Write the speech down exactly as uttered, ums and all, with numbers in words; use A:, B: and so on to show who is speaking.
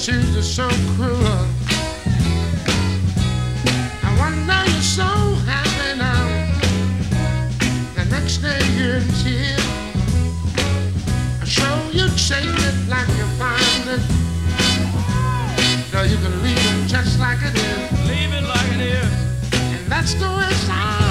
A: Choose is so cruel. I wonder you're so happy now. The next day you're in tears. I show you change it like you find it. No, you can leave it just like it is.
B: Leave it like it is.
A: And that's the way it's all.